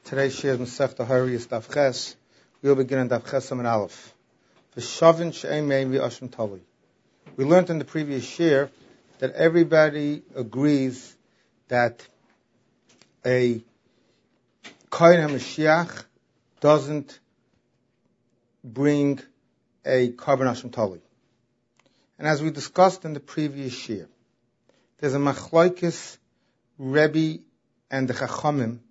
Today's shir is Masechta Hariyas Daf Ches. We'll begin in Daf Ches and Aleph. V'shavin she'ein me'im v'ashim tali. We learned in the previous shir that everybody agrees that a Kohen HaMashiach doesn't bring a Karban Ashim Tali. And as we discussed in the previous shir, there's a machlokes Rebbe and the Chachamim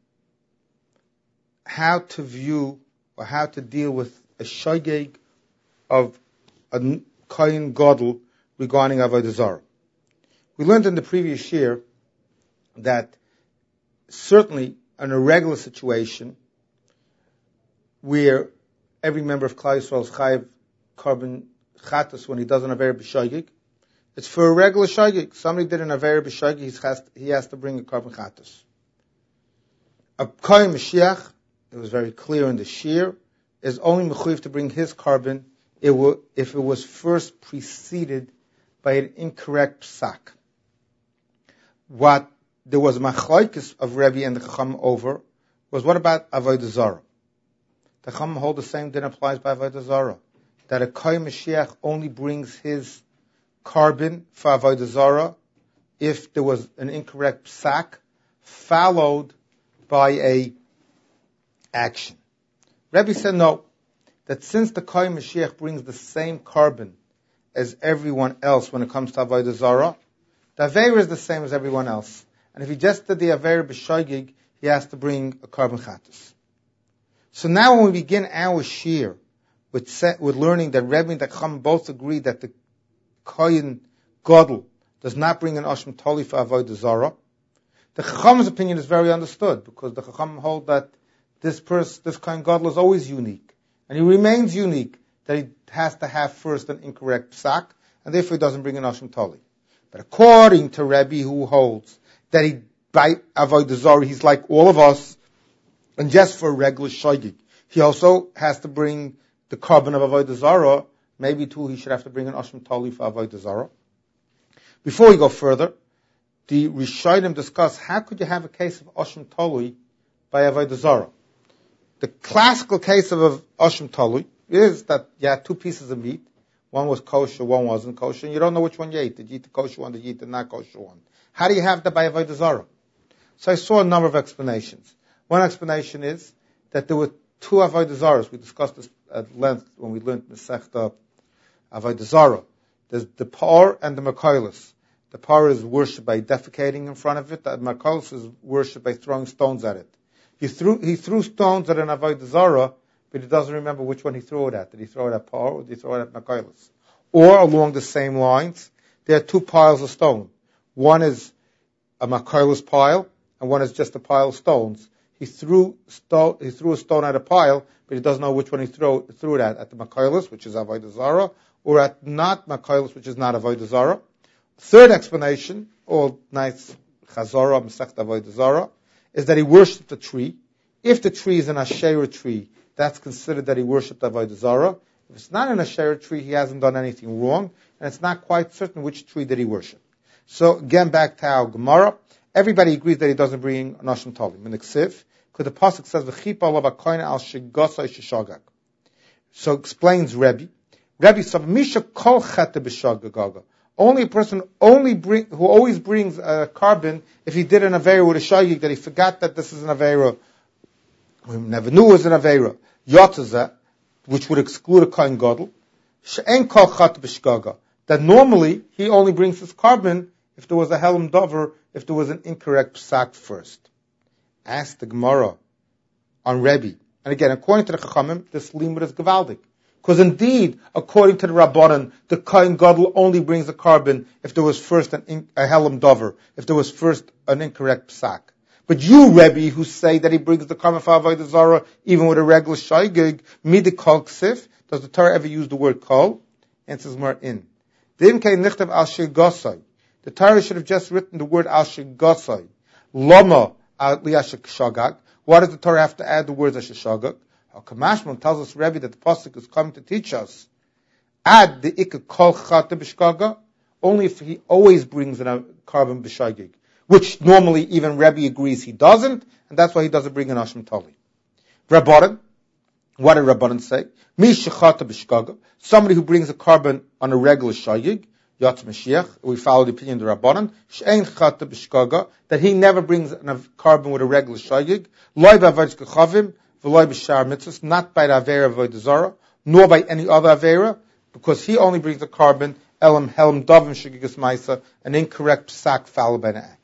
how to view or how to deal with a shogeg of a Kohen Gadol regarding Avodah Zarah. We learned in the previous shir that certainly in a regular situation where every member of Klal Yisrael is chayav Karban Chatas when he does an Avera b'shogeg, it's for a regular shogeg. Somebody did an Avera b'shogeg, he has to bring a Karban Chatas. A Kohen Mashiach, it was very clear in the shir, is only mechuyev to bring his carbon if it was first preceded by an incorrect psak. What there was machlokes of Rebbe and the Chacham over was, what about Avodah Zarah? The Chacham hold the same din applies by Avodah Zarah, that a Kohen Mashiach only brings his carbon for Avodah Zarah if there was an incorrect psak followed by a action. Rebbe said no, that since the Kohen Mashiach brings the same carbon as everyone else when it comes to Avodah Zarah, the Avera is the same as everyone else. And if he just did the Avera b'shogeg, he has to bring a Karban Chatas. So now when we begin our shir with learning that Rebbe and the Chacham both agree that the Kohen Gadol does not bring an Ashim Toli for Avodah Zarah, the Chacham's opinion is very understood, because the Chacham hold that this Kohen Gadol is always unique, and he remains unique, that he has to have first an incorrect psak, and therefore he doesn't bring an Ashim Toli. But according to Rebbe, who holds that he, by Avodah Zarah, he's like all of us, and just for a regular shogeg, he also has to bring the carbon of Avodah Zarah. Maybe too he should have to bring an Ashim Toli for Avodah Zarah. Before we go further, the Rishonim discuss how could you have a case of Ashim Toli by Avodah Zarah. The classical case of Ashim Toli is that you had two pieces of meat. One was kosher, one wasn't kosher, and you don't know which one you ate. Did you eat the kosher one, did you eat the not kosher one? How do you have that by Avodah Zarah? So I saw a number of explanations. One explanation is that there were two Avodah Zarahs. We discussed this at length when we learned Masechta Avodah Zarah. There's the par and the makaylis. The par is worshipped by defecating in front of it. The makaylis is worshipped by throwing stones at it. He threw stones at an Avodah Zarah, but he doesn't remember which one he threw it at. Did he throw it at par or did he throw it at makaylis? Or along the same lines, there are two piles of stone. One is a makaylis pile, and one is just a pile of stones. He threw a stone at a pile, but he doesn't know which one he threw it at the makaylis, which is Avodah Zarah, or at not makaylis, which is not Avodah Zarah. Third explanation, all nice Chazorah, Masechta Avodah Zarah, is that he worshipped a tree. If the tree is an Asherah tree, that's considered that he worshipped Avodah Zarah. If it's not an Asherah tree, he hasn't done anything wrong, and it's not quite certain which tree did he worship. So again, back to our Gemara, everybody agrees that he doesn't bring an Ashim Toli. Because the pasuk says, "V'chipa alav hakohen al shegosai sheshagag." So explains Rebbe said, "Misha kol chata b'shagaga." Only a person who always brings a carbon if he did an Avera with a shogeg that he forgot that this is an Avera, or he never knew it was an Avera. Yotzazah, which would exclude a Kohen Gadol. She'en kol chata b'shagaga. That normally he only brings his carbon if there was a Helam Dover, if there was an incorrect psak first. Ask the Gemara on Rebbe. And again, according to the Chachamim, this limud is gevaldik. Because indeed, according to the Rabbanan, the Kohen Gadol only brings a carbon if there was first a Helam Dover, if there was first an incorrect psak. But you, Rebbe, who say that he brings the carbon for Avodah Zarah even with a regular shogeg, midi kol ksif, does the Torah ever use the word kol? Answers more in. The Torah should have just written the word al shegosai. Lama al liyashik shagag. Why does the Torah have to add the words ashashagag? Kamashman tells us, Rebbe, that the pasuk is coming to teach us. Add the ikka kol chata b'shgaga, only if he always brings a carbon b'shagig. which normally even Rebbe agrees he doesn't, and that's why he doesn't bring an Ashim Tali. Rabbanan. What did Rabbanan say? Mi shechata b'shgaga. Somebody who brings a carbon on a regular shayig, Yatz Mashiach, we follow the opinion of the Rabbanan, she'ein chata b'shgaga, that he never brings a carbon with a regular shayig, loy b'avodas kechavim, v'loy b'shar mitzvahs, not by the avera of avodah zarah, nor by any other avera, because he only brings a carbon, elam helm davim shagigas maisa, an incorrect psak followed by an act.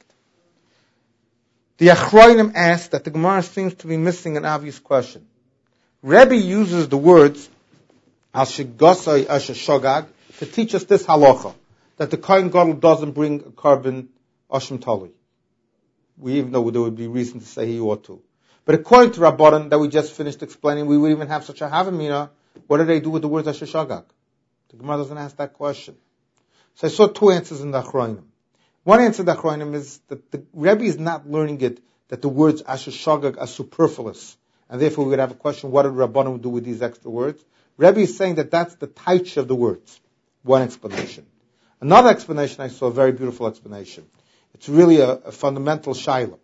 The Achronim asked that the Gemara seems to be missing an obvious question. Rebbe uses the words al shigosai asher shogag to teach us this halacha, that the Kohen Gadol doesn't bring a carbon asham tali. We even know there would be reason to say he ought to. But according to Rabbanan that we just finished explaining, we would even have such a havamina. What do they do with the words asher shogag? The Gemara doesn't ask that question. So I saw two answers in the Achronim. One answer in the Achronim is that the Rebbe is not learning it, that the words asher shogag are superfluous. And therefore we would have a question, what did Rabbanan do with these extra words? Rebbe is saying that that's the taich of the words. One explanation. Another explanation, I saw a very beautiful explanation. It's really a fundamental shaila.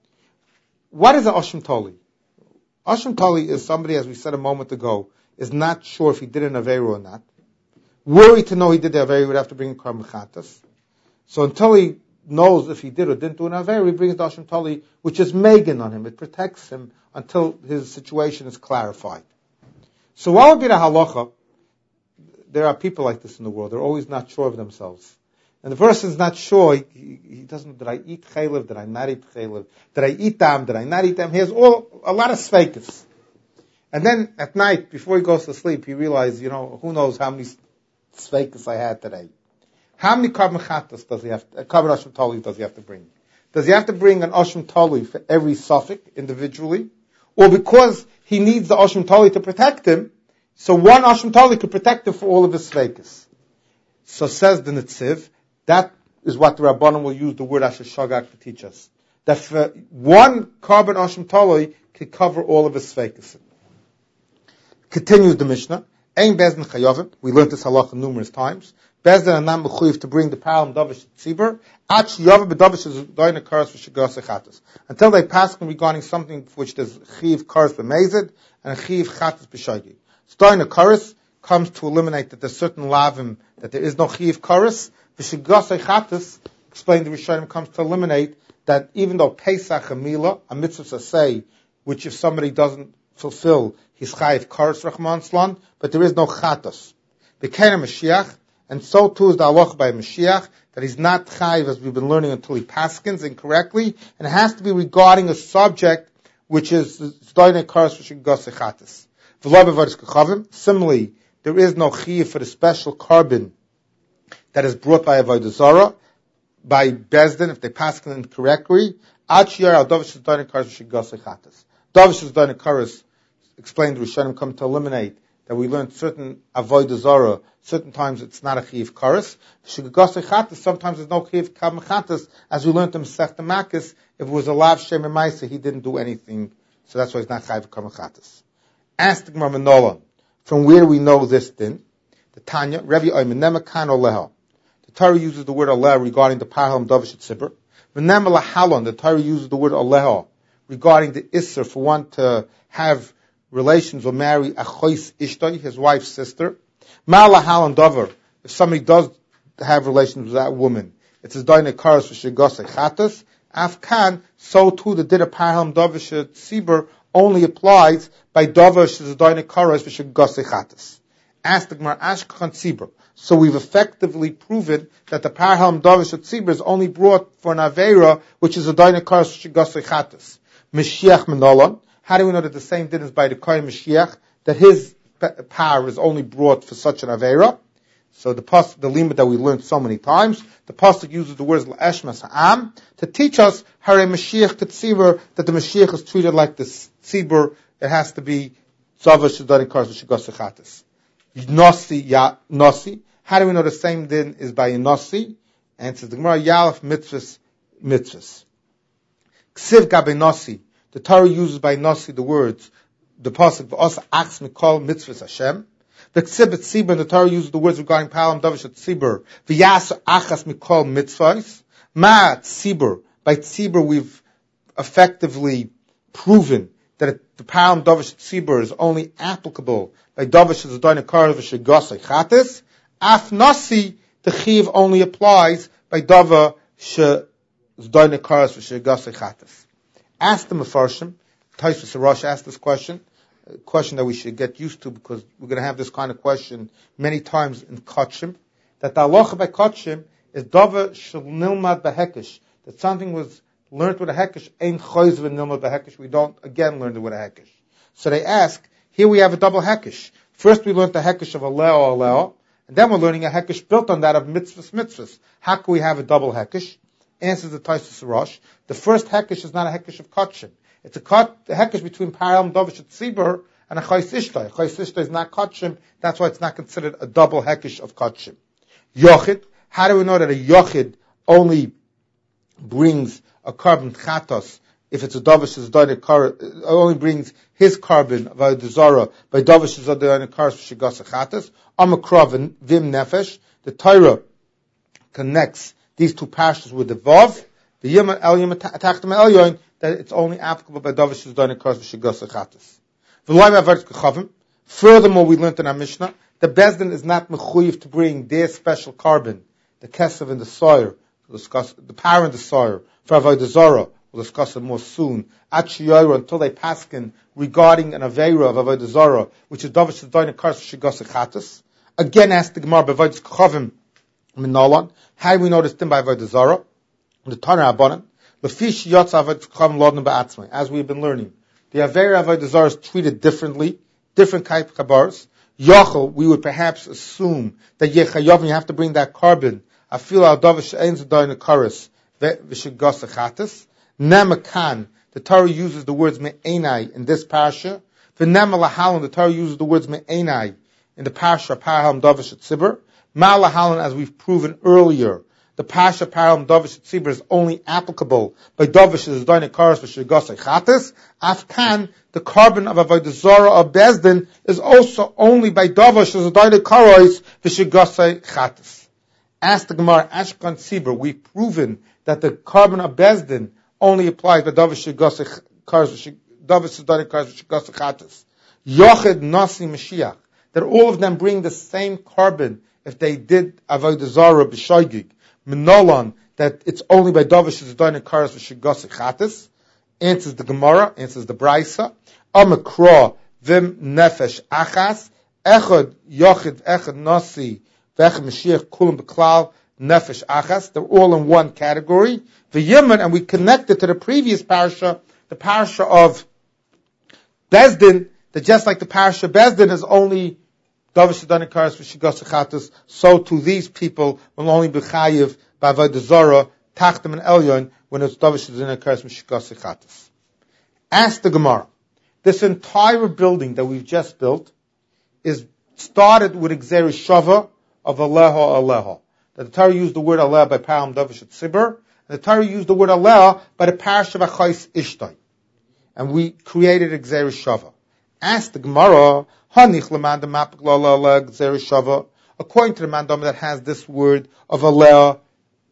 What is an Asham Toli? Asham Toli is somebody, as we said a moment ago, is not sure if he did an Aveiro or not. Worried to know he did the Aveiro, he would have to bring a Karm Chatas. So until he knows if he did or didn't do an Aveiro, he brings the Asham Toli, which is Megan on him. It protects him until his situation is clarified. So what would be the halacha? There are people like this in the world. They're always not sure of themselves. And the person is not sure. He doesn't, did I eat chaylev? Did I not eat chaylev? Did I eat them? Did I not eat them? He has a lot of sveikas. And then at night, before he goes to sleep, he realizes, who knows how many sveikas I had today. How many carbon chatas does he have, carbon asham toli does he have to bring? Does he have to bring an asham toli for every suffix individually? Or because he needs the asham toli to protect him, so one asham toli could protect him for all of his sveikas? So says the Netziv, that is what the Rabbanim will use the word asher shogag to teach us. That for one carbon asham toli could cover all of his sveikas. Continues the Mishnah, Ein Bezdin Chayovim, we learned this halacha numerous times, Bezdin Anam B'chuyiv to bring the param davish tzibur, Ach Yovim B'davish is doina karas v'shigas echatas. Until they pass regarding something for which there's chiv karas b'mezid and a chiv chatas b'shagi. Doina karas comes to eliminate that there's certain lavim, that there is no chiv karas, v'shigas echatas, explained the Rishonim, comes to eliminate that even though Pesach and Milah, a mitzvah say, which if somebody doesn't fulfill, he's chayiv karas Rahman Slan, but there is no chatas. Became a Mashiach, and so too is the halacha by Mashiach, that he's not chayiv, as we've been learning, until he paskins incorrectly, and it has to be regarding a subject which is zdoinei karas v'shigas echatas. V'lo b'avodas kechavim. Similarly, there is no chiyuv for the special carbon that is brought by avodah zarah, by Bezdin, if they paskin incorrectly. Ad shiyar al davish zdoinei karas v'shigas echatas. Davish zdoinei karas, explained the Rishonim, come to eliminate that we learned certain avodah zarah, certain times it's not a chiv karas. Shigas echatas, sometimes there's no chiv kamechatas, as we learned in Masechta Makos, if it was a lav shem emaisa, he didn't do anything, so that's why he's not chiv kamechatas. Ask the Gemara Manolan, from where we know this din, the Tanya, Revi Oymen Nemakan Oleha. The Torah uses the word Oleha regarding the Parham Davish Tzibur. V'nema Lahalon, the Torah uses the word Oleha regarding the Isser for one to have relations or marry Achois Ishtoi, his wife's sister. Ma'alahalan Dover, if somebody does have relations with that woman, it says Doine Karas V'Shigos Echatas. Afkan, so too the Did of Parham Davish Tzibur only applies by Dover Shizdoine Karas V'Shigos Echatas. Ask the Gemara Ashkechan Tzibur. So we've effectively proven that the Parham Davish Tzibur is only brought for an Aveira, which is a Doine Karas V'Shigos Echatas. Mashiach Menolan. How do we know that the same din is by the Kohen Mashiach, that his power is only brought for such an Aveira? So the limit that we learned so many times, the pasuk uses the words La'eshmas Ha'am to teach us Hare Mashiach Tzibur, that the Mashiach is treated like the Tzibur. It has to be Zavash Shadani Karas V'Shigos Echatas. Nosi. How do we know the same din is by Nosi? And it says the Gemara Yalef Mitzvahs. Ksiv Gabe Nosi. The Torah uses by Nasi the words, the pasuk v'os ach mikol mitzvahs Hashem. The Ksibet Tzibur, the Torah uses the words regarding Palam Davish Tzibur, v'yas achas mikol mitzvahs. Ma Tzibur, by Tzibur we've effectively proven that the Param Davish Tzibur is only applicable by Davish Zadayin Karas v'Shegasa Chatas, Af Nasi, the Chiv only applies by Dava Zadayin Karas v'Shegasa Chatas. Ask the Mefarshim, Taisvus Rosh asked this question, a question that we should get used to because we're going to have this kind of question many times in Kotshim, that the halacha by Kotshim is Dava Shel Nilmad B'Hekesh, that something was learned with a Hekesh, Ein Choyz V'Nilmad B'Hekesh, we don't again learn it with a Hekesh. So they ask, here we have a double Hekesh. First we learned the Hekesh of Aleo, and then we're learning a Hekesh built on that of mitzvahs. How can we have a double Hekesh? Answers the Taisus Rosh. The first Hekesh is not a Hekesh of Kotshim. It's a Hekesh between Param Davish Tzibur and a Chayis Ishtay. Chayis Ishtay is not Kotshim, that's why it's not considered a double Hekesh of Kotshim. Yochid, how do we know that a Yochid only brings a carbon Chatos if it's a Davish Zadayin only brings his carbon by the Zara by Davish Zadayin Karas v'Shegasa Chatas? Amakrav and Vim Nefesh, the Torah connects these two parshas with the Vav, the Yom El Tachtim Elyon, that it's only applicable by Davish Zadayin Karas v'Shegasa Chatas. Furthermore, we learned in our Mishnah that Bezdin is not mechuyev to bring their special carbon, the Kesav and the Soyer, we'll discuss the power and the Soyer, for Avodah Zarah, we'll discuss it more soon, at Shiyayra, until they paskin regarding an Aveira of Avodah Zarah, which is Davish Zadayin Karas v'Shegasa Chatas. Again, ask the Gemara, B'Avodas Kachavim Minolan, how do we know this thing by Avodah Zarah? The Tanur Rabbanan, Lefish Yotza Avodas Kachavim Lodin Ba'atzmai, as we've been learning. The Aveira of Avodah Zarah is treated differently, different type of Chabars. Yochel, we would perhaps assume that Yechayov, you have to bring that carbon. I feel al Davish Ein Zadayin Karas v'Shegasa Chatas. Nemakan, the Torah uses the words me'enai in this parasha. V'nema lahalan, the Torah uses the words me'enai in the parasha Parham Davish Tzibur. Ma'lahalan, as we've proven earlier, the parasha Parham Davish Tzibur is only applicable by Davish Zadayin Karas v'Shegasa Chatas. Afkan, the carbon of Avodah Zarah of Bezdin is also only by Davish Zadayin Karas v'Shegasa Chatas. Ask the Gemara, Ashkan Tzibur, we've proven that the carbon of Bezdin only applies by Davish Zadayin Karas v'Shegasa Chatas. Yochid Nasi Mashiach, that all of them bring the same carbon if they did Avodah Zarah b'Shoigig. Minolan, that it's only by Davish Zadayin Karas v'Shegasa Chatas. Answers the Gemara, answers the Braisa. Amakra Vim Nefesh Achas, Echad Yochid Echad Nasi V'Echad Mashiach Kulam B'Klal Nefesh Achas. They're all in one category. V'Yiman, and we connect it to the previous parasha, the parasha of Bezdin, that just like the parasha Bezdin is only Davish Zadayin Karas v'Shegasa Chatas, so to these people will only be chayiv by Avodah Zarah, Tachtim and Elyon, when it's Davish Zadayin Karas v'Shegasa Chatas. Ask the Gemara. This entire building that we've just built is started with Gzeirah Shava of Aleha. That the Torah used the word Aleha by Param Davish Tzibur, and the Torah used the word Aleha by the parasha of Chayis Ishtay. And we created Gzeirah Shava. Ask the Gemara, Hanich Lemanda Mapik Lala Gzeirah Shava, according to the mandam that has this word of Aleha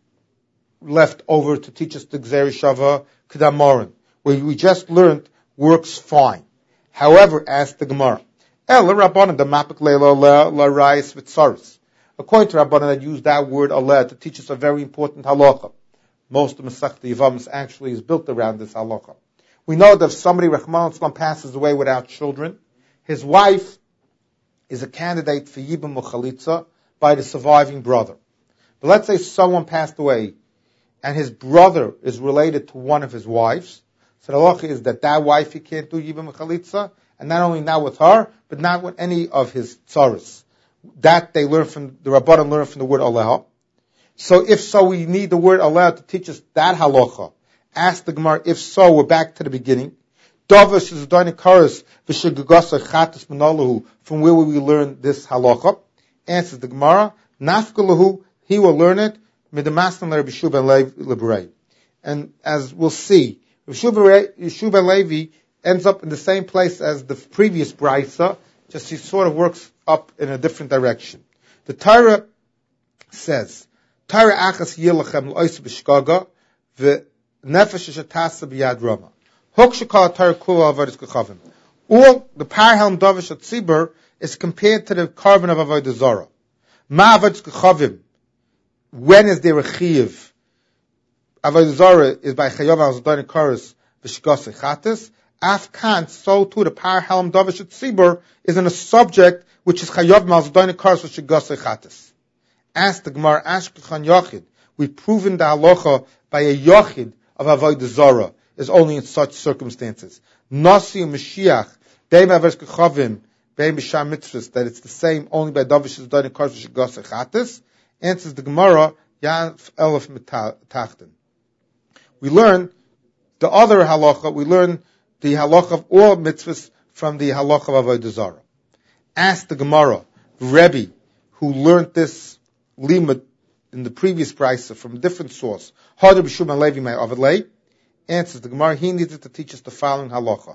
left over to teach us the Gzeirah Shava, Kedamorin, where we just learned works fine. However, ask the Gemara, El Rabbanan the Mapik Leila La Rayis Vitzaris. According to Rabbanan that use that word Aleh to teach us a very important halacha. Most of Masechta Yevamos actually is built around this halacha. We know that if somebody, Rahman Islam, passes away without children, his wife is a candidate for Yibam Uchalitza by the surviving brother. But let's say someone passed away and his brother is related to one of his wives. So the halacha is that wife he can't do Yibam Uchalitza, and not only not with her, but not with any of his tzaras. That they learn from, the Rabbanan learn from the word Aleha. So if so, we need the word Aleha to teach us that halacha. Ask the Gemara, if so, we're back to the beginning. Davish Zadayin Karas v'Shegasa Chatas Manalahu, from where will we learn this halacha? Answers the Gemara, Nafkalahu, he will learn it, Midamastan Rabbi Yehoshua ben Levi. And as we'll see, Yehoshua ben Levi ends up in the same place as the previous Braisa, just he sort of works up in a different direction. The Torah says, Torah achas yilachem l'ois b'shkaga v'nefesh shetasa b'yad rama. Hokshakal Torah Kula Avodas Kechavim. All the Par Helm Davish at Tzibur is compared to the carbon of Avodah Zarah. Ma Avodas Kechavim. When is there a chiyuv? Avodah Zarah is by Chayav al Zadayin Karas v'Shgas Chatas. Afkan, so too the Par Helm Davish at Tzibur is in a subject which is Chayav al Zadayin Karas v'Shgas Chatas. Ask the Gemara, Ashkechan Yochid. We've proven the halacha by a Yochid of Avodah Zarah is only in such circumstances. Nasi and Mashiach, Deim Avodas Kechavim, Beim B'Shar Mitzvahs, that it's the same only by Davish Zadayin Karas v'Shgas Chatas. Answers the Gemara, Yanf Elef Tachten. We learn the other halacha, we learn the halacha of all mitzvahs from the halacha of Avodah Zarah. Ask the Gemara, Rebbe, who learned this limud in the previous brisa from a different source, Hadar B'Shum Levi May Avadlei, answers the Gemara, he needed to teach us the following halacha.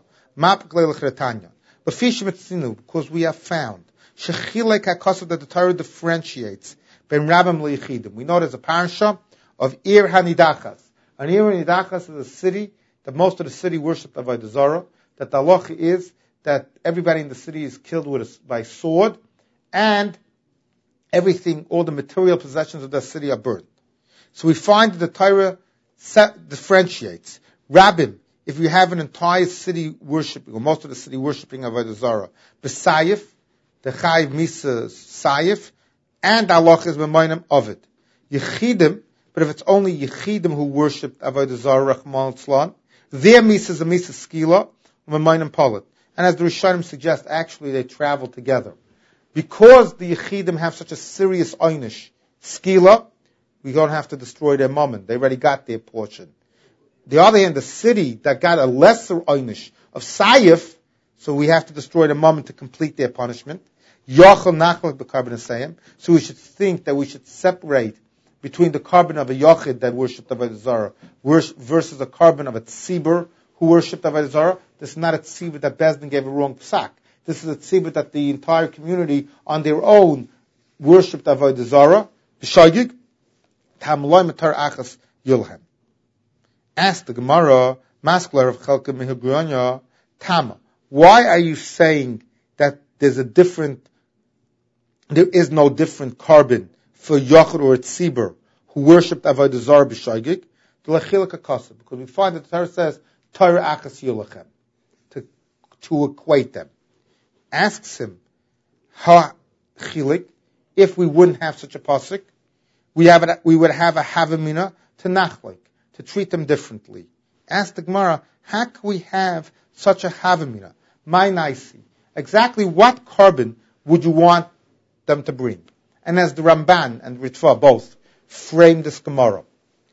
Because we have found, Shechilek HaKasav, that the Torah differentiates Ben Rabam Le'ichidim. We know there's a parasha of Ir HaNidachas. And Ir HaNidachas is a city that most of the city worship Avodah Zarah. That the halacha is that everybody in the city is killed by sword, and everything, all the material possessions of the city are burned. So we find that the Torah differentiates. Rabim, if you have an entire city worshiping, or most of the city worshiping Avodah Zarah, B'Sayif, the Chayiv Misa Sayif, and Allah is B'Mayim of it. Yechidim, but if it's only Yechidim who worshipped Avodah Zarah, Rachman Tzlan, their Misa is a Misa Skila, B'Mayim Polit. And as the Rishonim suggest, actually they travel together. Because the Yechidim have such a serious Einish, Skila, we don't have to destroy their mammon. They already got their portion. The other hand, the city that got a lesser Einish of Sayif, so we have to destroy the mammon to complete their punishment. Yochel Nachlek b'Karbon Asayim. So we should think that we should separate between the carbon of a Yochid that worshipped Avodah Zarah versus a carbon of a Tzibur who worshipped Avodah Zarah. This is not a Tzibur that Bezdin gave a wrong psak. This is a Tzibur that the entire community on their own worshipped Avodah Zarah. B'Shagig, Tamloy Matar Achas Yulhem. Ask the Gemara, Maskler of Chalka Mehugranya, Tama, why are you saying that there is no different carbon for Yochid or Tzibur who worshipped Avodah Zarah b'Shagig? Because we find that the Torah says, Torah Achas Yulachem, to equate them. Asks him, Ha Chilik, if we wouldn't have such a pasuk, we would have a Havamina to Nachlik, to treat them differently. Ask the Gemara, how can we have such a Havamina? My Naisi. Exactly what carbon would you want them to bring? And as the Ramban and Ritva both frame this Gemara,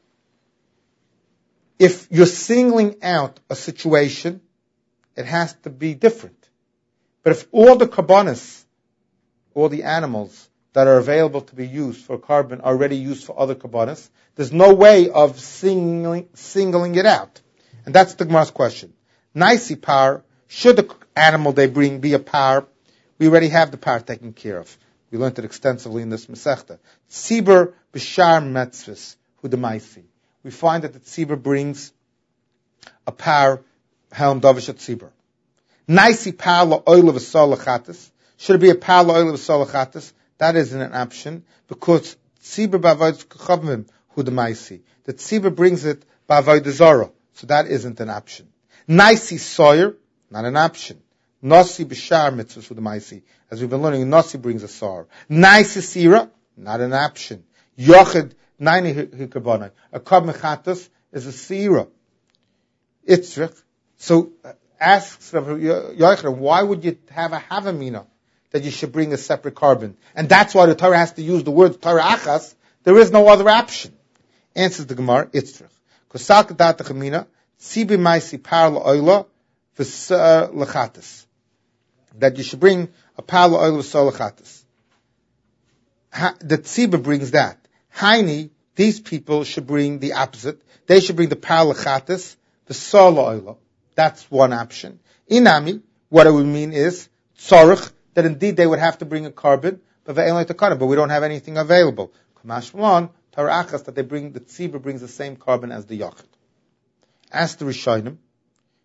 if you're singling out a situation, it has to be different. But if all the karbanis, all the animals that are available to be used for carbon are already used for other karbanis, there's no way of singling it out. And that's the Gemara's question. Naisi par, should the animal they bring be a par? We already have the par taken care of. We learned it extensively in this Masechta. Tzibur b'shar metzvus hudemaisi. We find that the tzibur brings a par helm davish at tzibur. Naisi par la'oil of a salachatis. Should it be a par la'oil of a salachatis? That isn't an option because tzibur b'avodah kechavim hudemaisi. The tzibur brings it b'avodah zarah, so that isn't an option. Naisi soyer, not an option. Nasi b'shar mitzvahs for the maisi. As we've been learning, Nasi brings a sar. Naisi sira, not an option. Yochid, naini hikabana. A kab mechatas is a sira. Itzrich. So, asks Yochanan, why would you have a havamina that you should bring a separate carbon? And that's why the Torah has to use the word Torah achas. There is no other option. Answers the Gemara, Itzrich. Kosal kadat chamina, tzibi maisi par la'oila, v'sar lechatas. That you should bring a par la'oila v'sar lechatas. The tzibah brings that. Haini, these people should bring the opposite. They should bring the par lechatas, v'sar la'oila. That's one option. Inami, what it would mean is, tzorich, that indeed they would have to bring a carbon, but we don't have anything available. Kamashmalon, Torah achas, that they bring, the tzibah brings the same carbon as the yachid. Ask the Rishonim,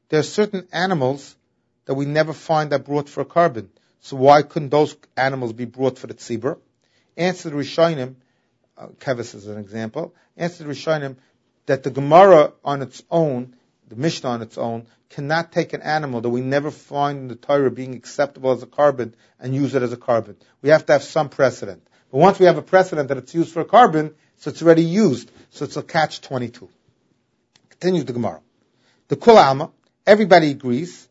there are certain animals that we never find that brought for a carbon. So why couldn't those animals be brought for the tzibur? Answer the Rishonim, Kevis is an example, answer the Rishonim that the Gemara on its own, the Mishnah on its own, cannot take an animal that we never find in the Torah being acceptable as a carbon and use it as a carbon. We have to have some precedent. But once we have a precedent that it's used for a carbon, so it's already used, so it's a catch-22. Continues the Gemara. The Kul Alma, everybody agrees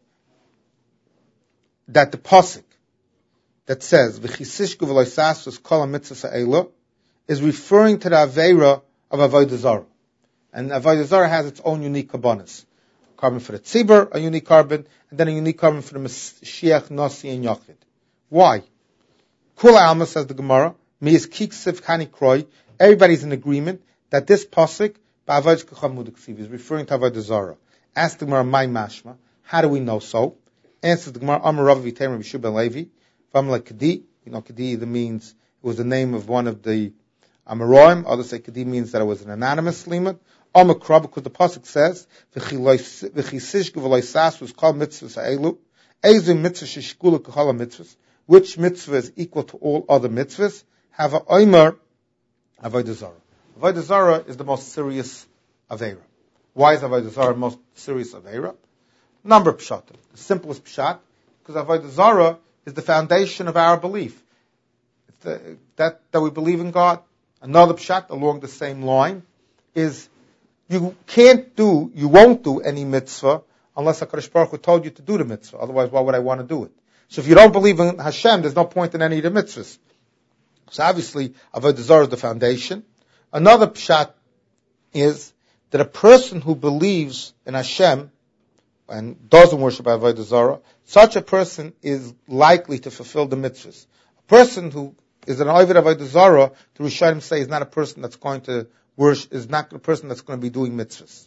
that the pasuk that says "V'chisishku v'loisasus kol hamitzvos ha'ela" is referring to the aveira of avodah zarah, and avodah zarah has its own unique kabbanas. Carbon for the tzibur, a unique carbon, and then a unique carbon for the Mashiach, Nasi, and Yachid. Why? Kul Alma, says the Gemara, mi is kiksiv kani kroi. Everybody's in agreement that this pasuk ba'avodah kacham mudiksiv is referring to avodah zarah. Ask the Gemara, my mashma, how do we know so? Answers the Gemara, Amar Rav V'Teimer Rabbi Shua ben Levi, V'Amar Kedi. Kedi means it was the name of one of the Amoraim. Others say Kedi means that it was an anonymous limud. Amar Krab, because the pasuk says, "V'chisishku v'loisas" was called mitzvahs ha'elu. Ezu mitzvah sheshkula k'chala mitzvahs. Which mitzvah is equal to all other mitzvahs? Have a oimer avodah zarah. Avodah zarah is the most serious aveira. Why is avodah zarah the most serious aveira? Number of pshatim. The simplest pshat, because avodah zarah is the foundation of our belief. That we believe in God. Another pshat along the same line is you won't do any mitzvah unless HaKadosh Baruch Hu told you to do the mitzvah. Otherwise, why would I want to do it? So if you don't believe in Hashem, there's no point in any of the mitzvahs. So obviously, avodah zarah is the foundation. Another pshat is that a person who believes in Hashem and doesn't worship avodah zarah, such a person is likely to fulfill the mitzvahs. A person who is an oived avodah zarah, the Rishonim say, is not a person that's going to worship, is not a person that's going to be doing mitzvahs.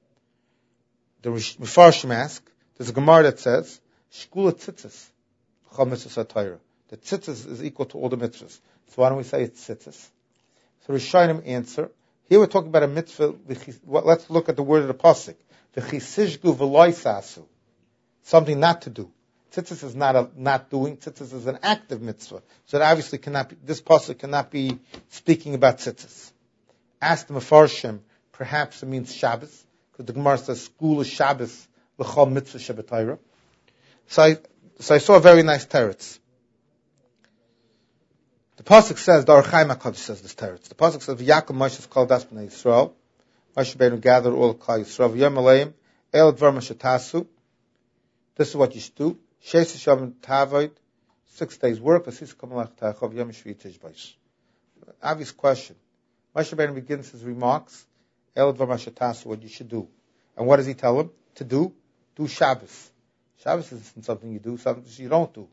The Mefarshim ask, there's a Gemara that says, Shkula tzitzis, chol mitzvahs ha'Torah. The tzitzis is equal to all the mitzvahs. So why don't we say it's tzitzis? So Rishonim answer, here we're talking about a mitzvah, let's look at the word of the pasuk. V'chisishku v'loisasu. Something not to do. Tzitzis is not doing. Tzitzis is an active mitzvah. So it obviously this pasuk cannot be speaking about tzitzis. Ask the Mefarshim, perhaps it means Shabbos, because the Gemara says, school is Shabbos, l'chol mitzvah shabbatayra. So I saw a very nice teretz. The pasuk says, the Or Chaim HaKadosh says this teretz. The pasuk says, V'Yaakov Moshe called das b'nei Yisrael. Moshe Rabbeinu gathered all of Klal Yisrael. V'yom aleim, el dvar mashatasu. This is what you should do. Sheis Yom Tavoid, 6 days work. V'sis kamalach ta'achov yom shvi tishbais. Obvious question. Moshe Rabbeinu begins his remarks, el dvar mashatasu, what you should do. And what does he tell him to do? Do Shabbos. Shabbos isn't something you do, something you don't do.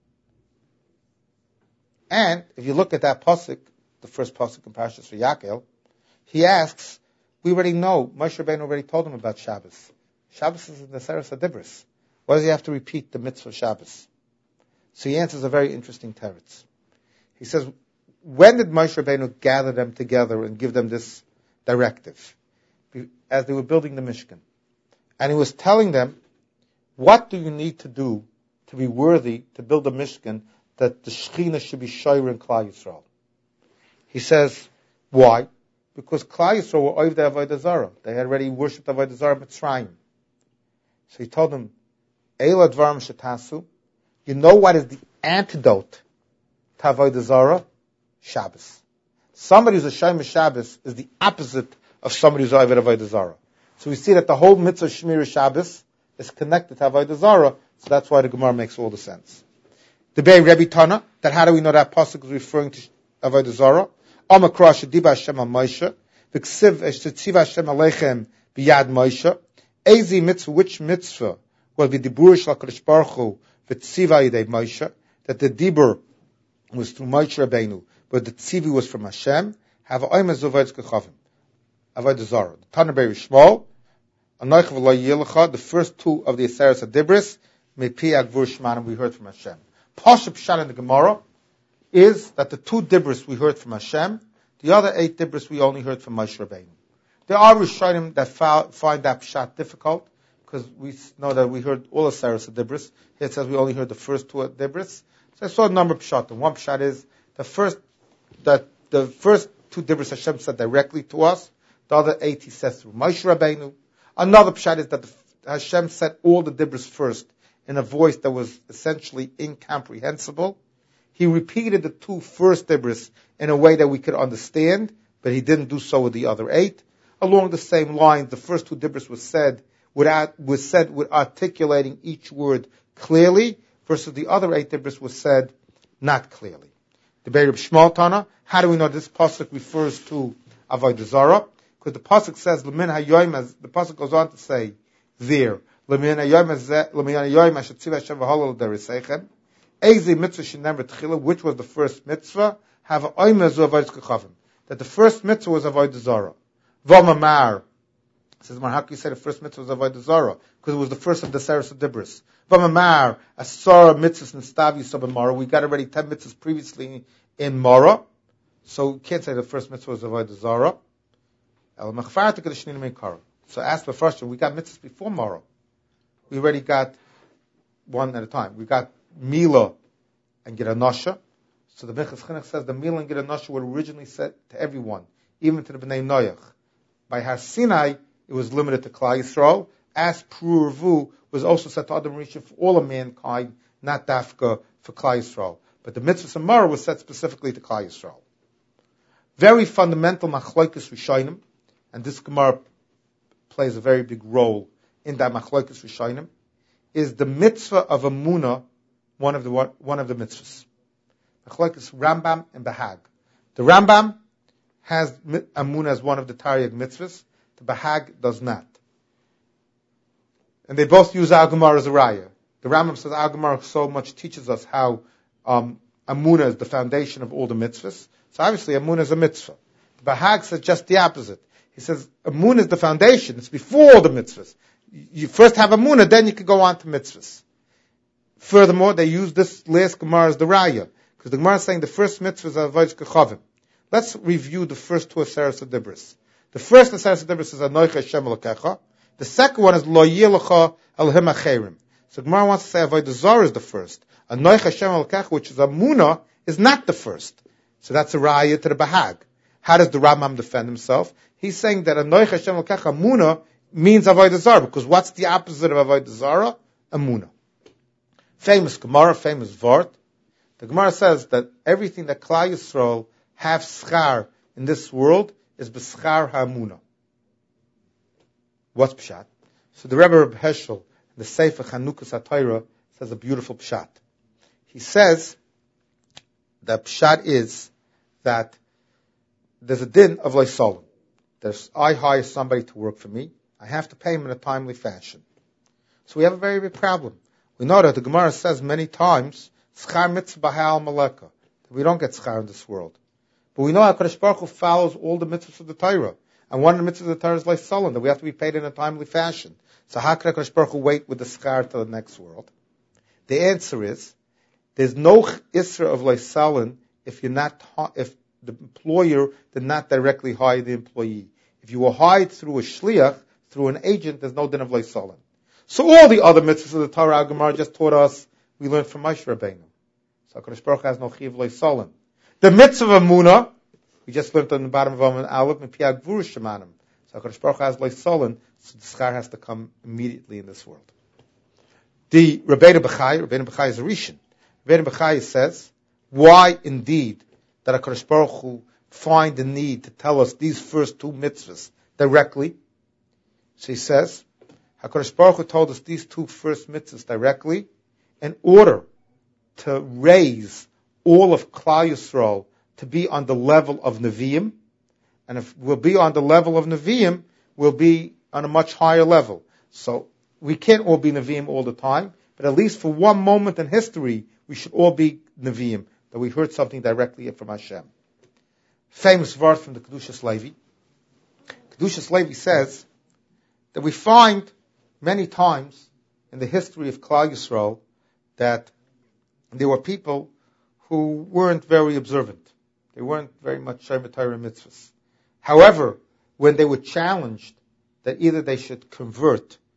And if you look at that pasuk, the first pasuk in Parashas Vayakel, he asks, we already know, Moshe Rabbeinu already told him about Shabbos. Shabbos is in the Seres HaDibros. Why does he have to repeat the mitzvah of Shabbos? So he answers a very interesting teretz. He says, when did Moshe Rabbeinu gather them together and give them this directive? As they were building the Mishkan. And he was telling them, what do you need to do to be worthy to build a Mishkan that the Shekhinah should be Shoyer in Klal Yisrael? He says, why? Because Klal Yisrael were Oivdei Avodah Zarah. They had already worshipped Avodah Zarah Mitzrayim. So he told them, Eila Dvarim Shetasu, you know what is the antidote to Avodah Zarah? Shabbos. Somebody who's a Shomer Shabbos is the opposite of somebody who's Oivdei Avodah Zarah. So we see that the whole mitzvah Shmir Shabbos is connected to Avodah Zarah, so that's why the Gemara makes all the sense. The Bei Rebbe Tana, that how do we know that pasuk is referring to Avodah Zarah? Amakra shediba Hashem al Moshe, v'ksiv eshtetziva Hashem aleichem b'yad Moshe. Ezi mitzvah, which mitzvah was the dibur shel HaKadosh Baruch Hu v'tziva yidei Moshe, that the dibur was through Moshe Rabbeinu, but the tzivi was from Hashem. Have oimez avodas kechavim, Avodah Zarah. The Tana Bei Shmuel, Anoich v'lo yilecha, the first two of the Seres HaDibros, mepi agvur shmanim, we heard from Hashem. Pasha Pshat in the Gemara is that the 2 dibros we heard from Hashem, the other 8 dibros we only heard from Moshe Rabbeinu. There are Rishonim that find that Pshat difficult, because we know that we heard all of Saras Dibris. Here it says we only heard the first two Dibris. So I saw a number of pshat. One pshat is the first two Dibris Hashem said directly to us. The other 8 he says through Moshe Rabbeinu. Another pshat is that Hashem said all the Dibris first in a voice that was essentially incomprehensible. He repeated the 2 first Dibris in a way that we could understand, but he didn't do so with the other 8. Along the same lines, the first 2 Dibris was said with articulating each word clearly, versus the other 8 Dibris was said not clearly. The Be'er Shmuel Tana, how do we know this pasuk refers to Avodah Zarah? Because the pasuk says, L'min hayoyim, as the pasuk goes on to say there, L'min hayoyim asher tzivah Hashem v'halal derisechem, Ezi mitzvah shenemar tchila, which was the first mitzvah, have a oimah zu avodas kechavim, that the first mitzvah was Avodah Zarah. V'amamar, says Marhaki said the first mitzvah was Avodah Zarah, because it was the first of the Saras Dibris. V'amamar, asara mitzvahs nestavi sabamara, we got already 10 mitzvahs previously in Mara, so we can't say the first mitzvah was Avodah Zarah. So ask the first one, we got mitzvahs before Mara. We already got one at a time. We got Mila and Geranosha. So the Minchas Chinuch says the Mila and Geranosha were originally set to everyone, even to the Bnei Noach. By Har Sinai, it was limited to Klal Yisrael, as Pruruvu was also set to Adam Rishon for all of mankind, not Dafka for Klal Yisrael. But the mitzvah Mara was set specifically to Klal Yisrael. Very fundamental Machlokes Rishonim, and this Gemara plays a very big role in that Machlokes Rishonim, is the mitzvah of Amunah, one of the mitzvahs. Machlokes Rambam and Bahag. The Rambam has Amunah as one of the Taryag mitzvahs. The Bahag does not. And they both use our Gemara as a raya. The Rambam says our Gemara so much teaches us how Amunah is the foundation of all the mitzvahs. So obviously Amunah is a mitzvah. The Bahag says just the opposite. He says Amunah is the foundation. It's before all the mitzvahs. You first have Amunah, then you can go on to mitzvahs. Furthermore, they use this last Gemara as the raya, because the Gemara is saying the first mitzvah is avodas kechavim. Let's review the first 2 Aseres Dibros. The first Aseres Dibros is Anoich Hashem Elokecha. The second one is Lo Yilecha Elohim Acherim. So Gemara wants to say Avodah Zarah is the first. Anoich Hashem Elokecha, which is Amunah, is not the first. So that's a raya to the Bahag. How does the Rambam defend himself? He's saying that Anoich Hashem Elokecha Amunah means Avodah Zarah, because what's the opposite of Avodah Zarah? Amunah. Famous Gemara, famous Vart. The Gemara says that everything that Klal Yisrael have schar in this world is b'schar ha'amunah. What's pshat? So the Rebbe Reb Heschel, in the Sefer Chanukas HaTorah, says a beautiful pshat. He says that pshat is that there's a din of leisolim. I hire somebody to work for me. I have to pay him in a timely fashion. So we have a very big problem. We know that the Gemara says many times, schar mitzvah ha'al maleka, that we don't get schar in this world. But we know HaKadosh Baruch Hu follows all the mitzvahs of the Torah. And one of the mitzvahs of the Torah is leisolim, that we have to be paid in a timely fashion. So how can HaKadosh Baruch Hu wait with the schar to the next world? The answer is, there's no isra of leisolim if the employer did not directly hire the employee. If you were hired through a shliach, through an agent, there's no din of leisolim. So all the other mitzvahs of the Torah, our Gemara just taught us, we learned from Moshe Rabbeinu. So HaKadosh Baruch Hu has no chiv leisolim. The mitzvah of Amunah, we just learned on the bottom of Amun Aleph, and Piyag Gvurah Shemanim. So HaKadosh Baruch Hu has leisolim, so the schar has to come immediately in this world. The Rabbeinu Bechai is a Rishon. Rabbeinu Bechai says, why indeed that HaKadosh Baruch Hu find the need to tell us these first 2 mitzvahs directly? So he says, HaKadosh Baruch Hu told us these 2 first mitzvahs directly in order to raise all of Klal Yisrael to be on the level of Nevi'im, and if we'll be on the level of Nevi'im, we'll be on a much higher level. So we can't all be Nevi'im all the time, but at least for one moment in history, we should all be Nevi'im, that we heard something directly from Hashem. Famous verse from the Kedushas Levi. Kedushas Levi says that we find many times in the history of Klal Yisrael that there were people who weren't very observant. They weren't very much Shomer Torah mitzvahs. However, when they were challenged that either they should convert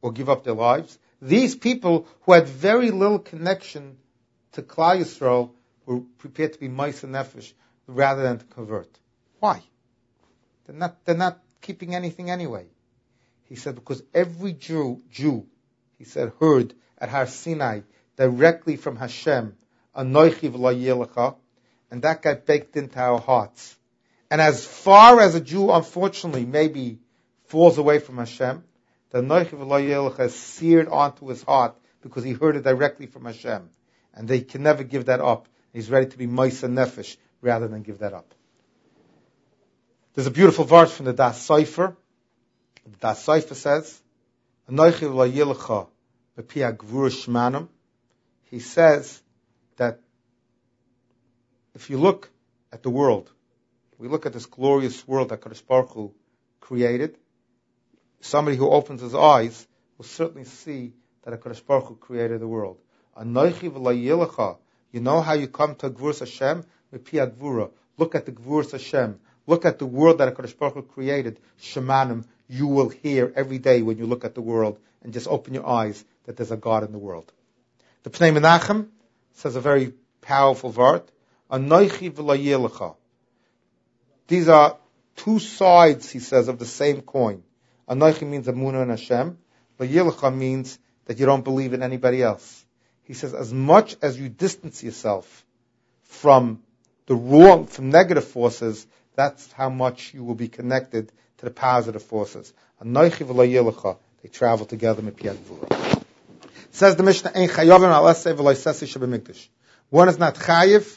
or give up their lives. These people who had very little connection to Klal Yisrael were prepared to be Ma'aser Nefesh rather than to convert. Why? They're not keeping anything anyway. He said, because every Jew, he said, heard at Har Sinai directly from Hashem, Anochi v'lo yelecha, and that got baked into our hearts. And as far as a Jew, unfortunately, maybe falls away from Hashem, the Anochi v'lo yelecha is seared onto his heart because he heard it directly from Hashem. And they can never give that up. He's ready to be Ma'aser Nefesh rather than give that up. There's a beautiful verse from the Das Sofer. The Das Sofer says, Anochi v'lo yelecha b'pi ha'gvura shmanim. He says that if you look at the world, we look at this glorious world that Kadosh Baruch Hu created, somebody who opens his eyes will certainly see that Kadosh Baruch Hu created the world. Anochi v'lo yelecha. You know how you come to Gvuras Hashem? B'pi ha'gvura. Look at the Gvuras Hashem. Look at the world that HaKadosh Baruch Hu created. Shemanim, you will hear every day when you look at the world and just open your eyes that there's a God in the world. The Pnei Menachem says a very powerful word. Anochi v'lo yelecha. These are two sides, he says, of the same coin. Anochi means Amunah in Hashem. V'lo yelecha means that you don't believe in anybody else. He says, as much as you distance yourself from the wrong, from negative forces, that's how much you will be connected to the positive forces. Anochi v'lo yelecha. They travel together. Says the Mishnah, Ein chayavim al esei v'lo sesi shebemikdash. One is not chayiv.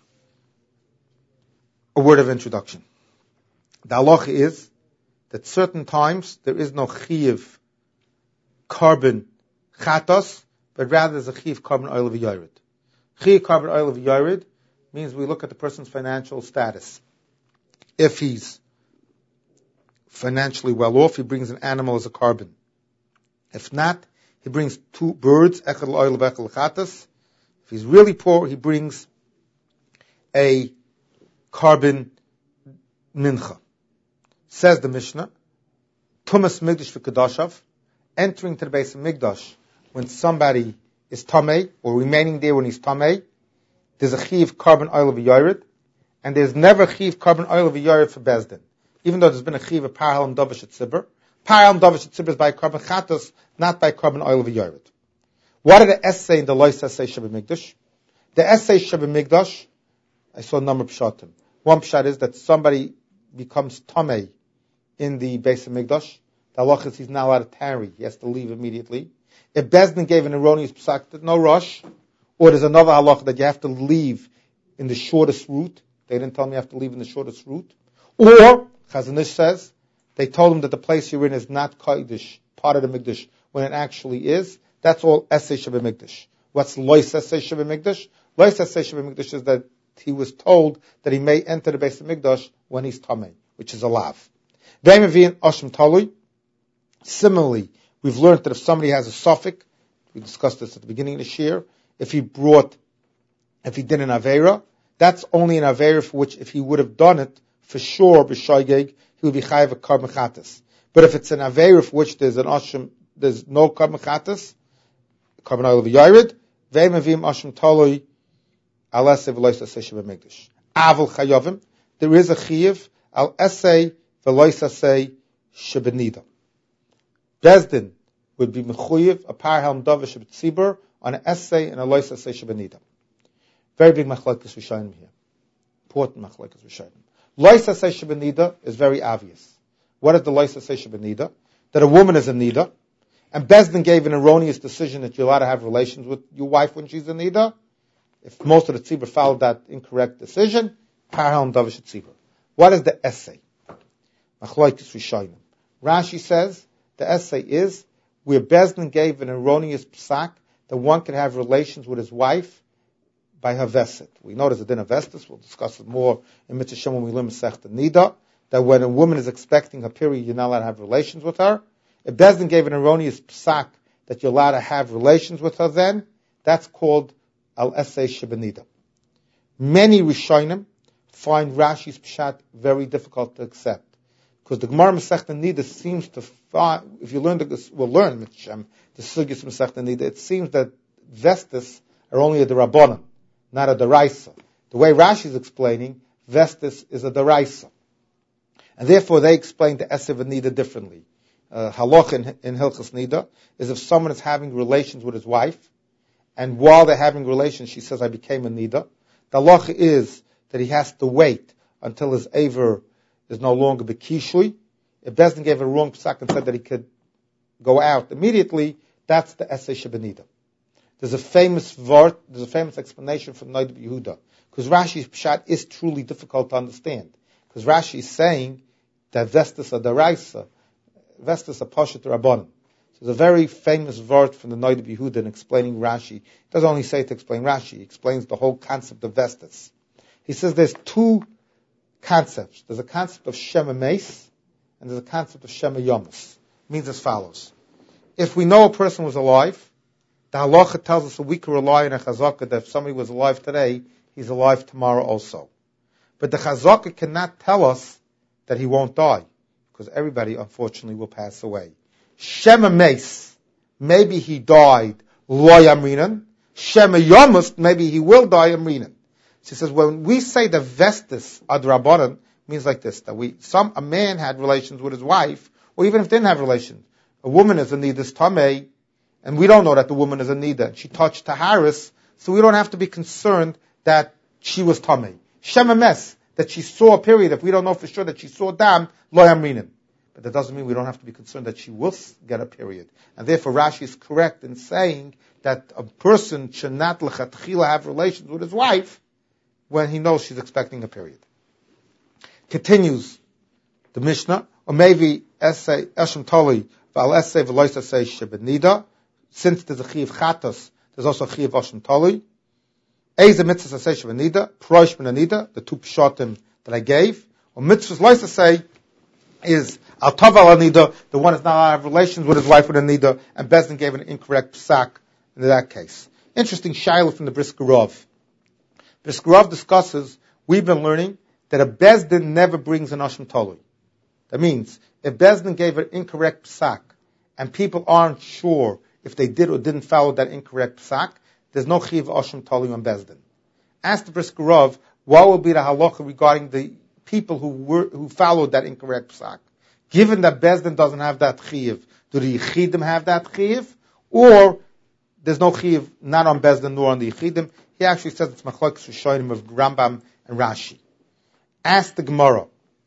A word of introduction. The halacha is that certain times there is no chayiv carbon chatos, but rather there's a chayiv carbon oil of yared. Chayiv carbon oil of yared means we look at the person's financial status. If he's financially well off, he brings an animal as a carbon. If not, he brings two birds, echad l'oil v'echad l'chatas. If he's really poor, he brings a carbon mincha. Says the Mishnah, Tumas Migdash v'kedashav, entering to the base of Migdash when somebody is tamei, or remaining there when he's tamei, there's a chiv carbon oil of yared, and there's never chiv carbon oil of yared for Bezdin. Even though there's been a chiv of parhal and davish at tzibur. Parhal and davish at tzibur is by carbon chatos, not by carbon oil of yared. What did the essay in the Lois essay Shabbat Migdash? The essay Shabbat Migdash, I saw a number of pshatim. One pshat is that somebody becomes tamei in the base of Migdash. The halach is he's not allowed to tarry. He has to leave immediately. If Bezdin gave an erroneous psak, no rush. Or there's another halach that you have to leave in the shortest route. They didn't tell me you have to leave in the shortest route. Or, Chazon Ish says, they told him that the place you're in is not Kodesh, part of the Mikdash, when it actually is. That's all Essay Shabbat Mikdash. What's Lois Essay Shabbat Mikdash? Lois Essay Shabbat Mikdash is that he was told that he may enter the base of Mikdash when he's Tamei, which is a lav. Ve'imavin Ashim Talui. Similarly, we've learned that if somebody has a suffix, we discussed this at the beginning of this year, if he did an Aveira, that's only an Aveira for which if he would have done it, for sure, b'shoigeg, he would be chayav a carbon chatas. But if it's an Aveira for which there's no carbon chatas, carbon oil of yared, ve'imavim ashim taloi, alesei v'lois asei shebemikdash. Avol chayavim, there is a chayiv, al esei v'lois asei shebenida. Bezdin would be mechuyev, a parhal davish b'tzibur, on an essay and a lois essay shebenida. Very big machlokes rishonim here. Important machlokes rishonim. Lois essay shebenida is very obvious. What is the lois essay shebenida? That a woman is a nida, and Bezdin gave an erroneous decision that you're allowed to have relations with your wife when she's a nida. If most of the tzibur followed that incorrect decision, parhal davish tzibur. What is the essay? Machlokes rishonim. Rashi says the essay is where Bezdin gave an erroneous psak that one can have relations with his wife by her veset. We know there's a din of vestis. We'll discuss it more in Mitzvah Shem when we learn Masechta Nida. That when a woman is expecting her period, you're not allowed to have relations with her. If Bezdin gave an erroneous psak that you're allowed to have relations with her, then that's called al esay shebenida. Many Rishonim find Rashi's pshat very difficult to accept Because the Gemara Masechta Nida seems to find, if you learn we'll learn the Sugis Masechta Nida, it seems that vestis are only a Derabanan, not a Deraisa. The way Rashi is explaining, vestis is a Deraisa. And therefore they explain the Esev and Nida differently. Halach in Hilchas Nida is if someone is having relations with his wife, and while they're having relations, she says, I became a Nida. The halach is that he has to wait until his Aver is no longer Bekishui. If Bezdin gave a wrong psak and said that he could go out immediately, that's the Esei Shebenida. There's a famous explanation from Noid Yehuda, because Rashi's pshat is truly difficult to understand. Because Rashi is saying that Vestis are Deraisa, Vestis are Poshet Rabbanon. So there's a very famous word from the Noid Yehuda in explaining Rashi. He doesn't only say it to explain Rashi, he explains the whole concept of Vestis. He says there's two concepts. There's a concept of Shema Meis, and there's a concept of Shema Yomus. It means as follows. If we know a person was alive, the halacha tells us that we can rely on a chazaka that if somebody was alive today, he's alive tomorrow also. But the chazaka cannot tell us that he won't die, because everybody, unfortunately, will pass away. Shema Meis, maybe he died lo yamrinan. Shema Yomus, maybe he will die yamrinan. She says, when we say the vestis adrabanan, means like this, that a man had relations with his wife, or even if didn't have relations, a woman is a nidus tameh, and we don't know that the woman is a nida. She touched taharis, so we don't have to be concerned that she was tameh. Shema mes, that she saw a period, if we don't know for sure that she saw dam, lo yamrinim. But that doesn't mean we don't have to be concerned that she will get a period. And therefore Rashi is correct in saying that a person should not lechatchila have relations with his wife when he knows she's expecting a period. Continues the Mishnah, or maybe Eshem Toli, Val Esei V'lois Esei Shebenida. Since there's a Chiv Chatos, there's also a Chiv Eshem Toli. Eze Mitzvah Esei Shebenida, Proish Benanida, the two Pshatim that I gave. Or Mitzvah Lois Esei is Al Tov Al Anida, the one that's not allowed to have relations with his wife with Anida, and Bezdin gave an incorrect psak in that case. Interesting Shaila from the Brisker Rav. Brisker Rav discusses, we've been learning that a Bezdin never brings an Asham Toli. That means, if Bezdin gave an incorrect psak, and people aren't sure if they did or didn't follow that incorrect psak, there's no Chiv Asham Toli on Bezdin. Ask the Brisker Rav, what will be the halacha regarding the people who followed that incorrect psak? Given that Bezdin doesn't have that Chiv, do the Yechidim have that Chiv? Or, there's no Chiv, not on Bezdin nor on the Yechidim. He actually says it's Machlokes Rishonim of Rambam and Rashi. Ask the Gemara.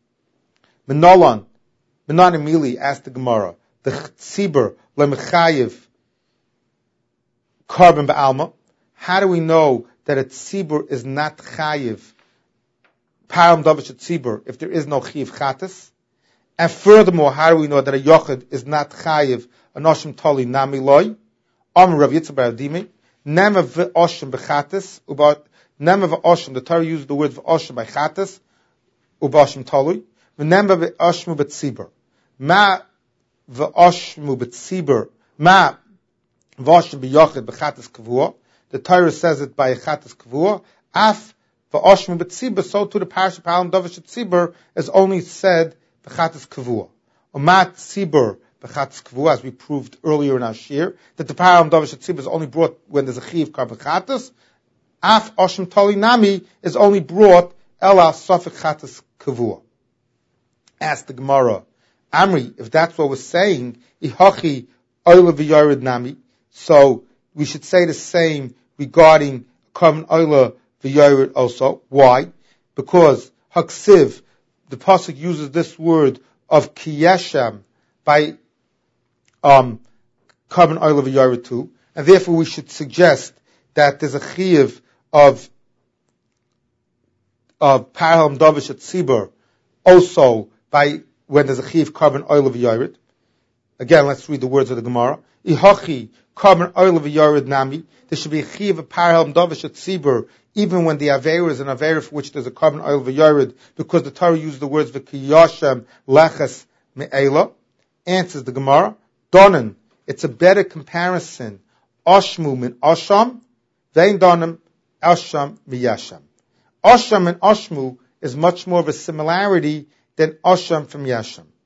Menon Emili asked the Gemara, the Tzibur lemechayiv carbon ba'alma. How do we know that a Tzibur is not chayiv param davish Tzibur if there is no chiv chatas? And furthermore, how do we know that a yochid is not chayiv anoshim toli nami loy? Rav Yitzchak bar Dimi nema v'oshim b'chatas ubat nema v'oshim. The Torah used the word v'oshim by chatas ubashim toli. V'nema v'oshmu b'tzibur. Ma v'oshmu b'tzibur. Ma v'oshim b'yochid b'chatas kavua. The Torah says it by a chatas kavua. Af v'oshmu b'tzibur. So to the parasha palam davish tzibur is only said b'chatas kavua. Ma tzibur b'chatas kavua, as we proved earlier in our shir, that the param davish tzibur is only brought when there's a chiv kar b'chatas. Af oshim toli nami is only brought ela sofik chatas kavua. Ask the Gemara, Amri, if that's what we're saying, ihachi oila v'yared nami, so we should say the same regarding carbon oila v'yared also. Why? Because haksiv, the pasuk uses this word of kiyeshem by carbon oila v'yared too, and therefore we should suggest that there's a chiyuv of parham davish at tzibur also by when there's a chiv carbon oil of yared. Again, let's read the words of the Gemara. Ihachi carbon oil of yared nami. There should be a chiv of parham davish at tzibur even when the aveira is an aveira for which there's a carbon oil of yared, because the Torah used the words v'kiyashem leches me'ela. Answers the Gemara. Donan, it's a better comparison. Oshmu min osham, vein donim osham miyasham. Osham and oshmu is much more of a similarity than osham from yasham.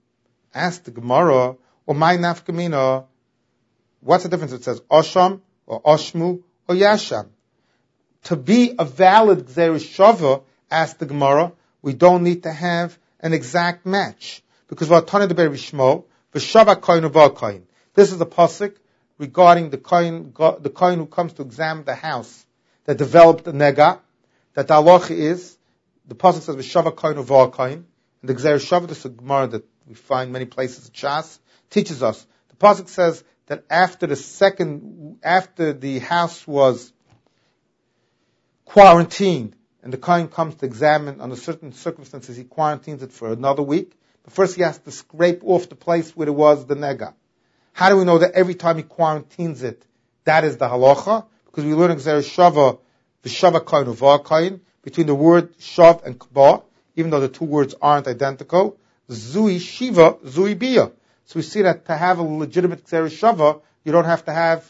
Ask the Gemara, or my nafkamina, what's the difference? It says Osham, or Oshmu, or Yasham. To be a valid Gzeir Shava, ask the Gemara, we don't need to have an exact match. Because Vatana de Berishmo, V'Shava Koin U'Va'Koin. This is a pasuk regarding the kohen who comes to examine the house that developed the nega, that the halacha is, the pasuk says V'Shava Koin U'Va'Koin, and the Gzeir Shava, this is a Gemara that we find many places in Shas, teaches us. The pasuk says that after the house was quarantined, and the kohen comes to examine under certain circumstances, he quarantines it for another week. But first he has to scrape off the place where it was the nega. How do we know that every time he quarantines it, that is the halacha? Because we learn in Gzeir Shava, V'Shava Koin U'Va'Koin, between the word shav and kba, even though the two words aren't identical, zui shiva, zui bia. So we see that to have a legitimate Gzeir Shava, you don't have to have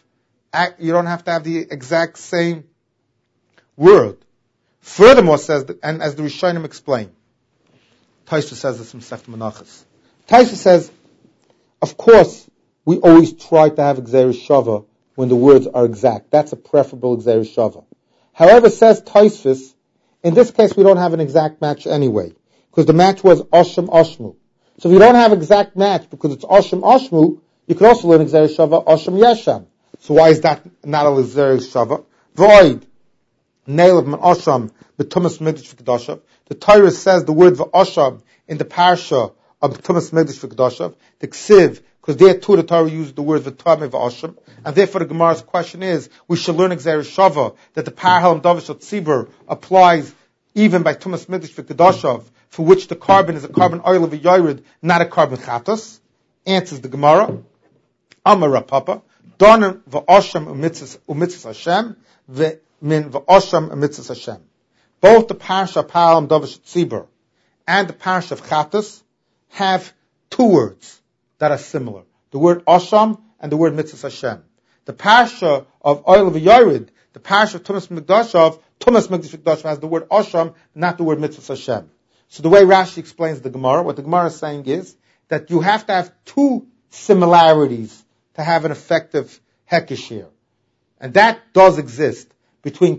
the exact same word. Furthermore, says, and as the Rishonim explain, Taisha says this in Masechta Menachos. Taisha says, of course, we always try to have Gzeir Shava when the words are exact. That's a preferable Gzeir Shava. However, says Taisha, in this case we don't have an exact match anyway, because the match was Osham Oshmu. So if you don't have an exact match because it's Osham Oshmu, you can also learn Gzeir Shava Osham Yesham. So why is that not a Gzeir Shava? Void. Nail of Osham, B'Tumas Migdash V'Kedoshav. The Torah says the word V'Osham in the parsha of B'Tumas Migdash V'Kedoshav. The Ksiv, because there too the Torah used the word V'Tameh V'Osham. And therefore the Gemara's question is, we should learn Gzeir Shava, that the Parhalam Davish Tzibur applies even by Tumas Migdash V'Kedoshav, for which the carbon is a carbon oil of a yored, not a carbon chatos. Answers the Gemara. Amar Rapapa. Donan V'Osham U'Mitzvah Hashem. Min v'osham amitzvus Hashem. Both the parsha Parhalam Davish Tzibur and the parsha of Chatos have two words that are similar. The word osham and the word mitzvus Hashem. The parsha of Oil of Yored, the parsha of Tumas Migdash V'Kedoshav has the word osham, not the word mitzvus Hashem. So the way Rashi explains the Gemara, what the Gemara is saying is that you have to have two similarities to have an effective hekesh here. And that does exist between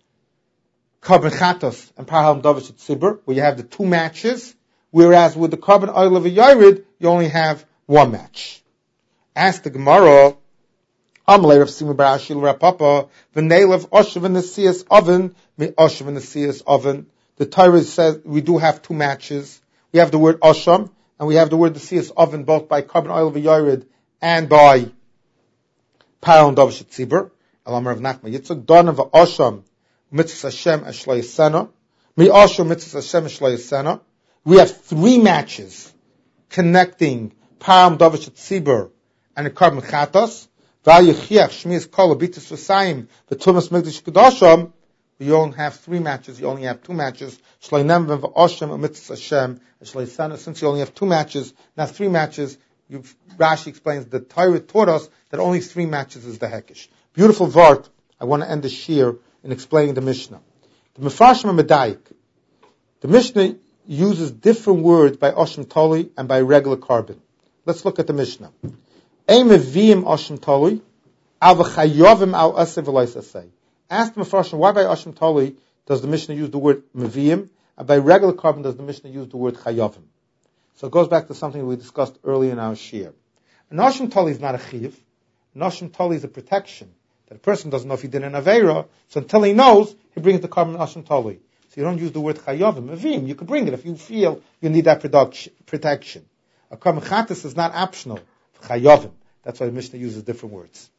Carbon Chatos and Parhalam Davish Tzibur, where you have the two matches, whereas with the carbon oil of a Yored, you only have one match. Ask the Gemara, Amalei Rav Sima bar Ashil Rapapa, V'neilev Oshav in the Siyas oven, Me Oshav in the Siyas oven. The Torah says we do have two matches. We have the word Osham, and we have the word the Siyas oven, both by carbon oil of a Yored and by Parhalam Davish Tzibur. Alamar of Nachma Yitzchak, Dona v'Osham mitzvus Hashem Ashlo Yisena, Mi Osham mitzvus Hashem Ashlo Yisena. We have three matches connecting Parhalam Davish Tzibur and the carbon Chatos. V'Ayichiach Shmias Kol Abitus V'Sayim V'Tumas Migdash V'Kedoshav. You don't have three matches; you only have two matches. Shlo Nem v'Osham mitzvus Hashem Ashlo Yisena. Since you only have two matches, not three matches, Rashi explains the Torah taught us that only three matches is the hekesh. Beautiful vart. I want to end the shir in explaining the Mishnah. The Mefarshim Medayik. The Mishnah uses different words by Osham Toli and by regular carbon. Let's look at the Mishnah. Ein meviyim Osham Toli, al v'chayovim al aseh v'lois aseh. Ask the Mefarshim, why by Osham Toli does the Mishnah use the word meviyim, and by regular carbon does the Mishnah use the word chayovim? So it goes back to something we discussed earlier in our shir. An Osham Toli is not a chiv. An Osham Toli is a protection. That a person doesn't know if he did an Aveira, so until he knows, he brings the carbon Osham Toli. So you don't use the word chayovim, mevim. You could bring it if you feel you need that protection. A carbon chatas is not optional. Chayovim. That's why the Mishnah uses different words.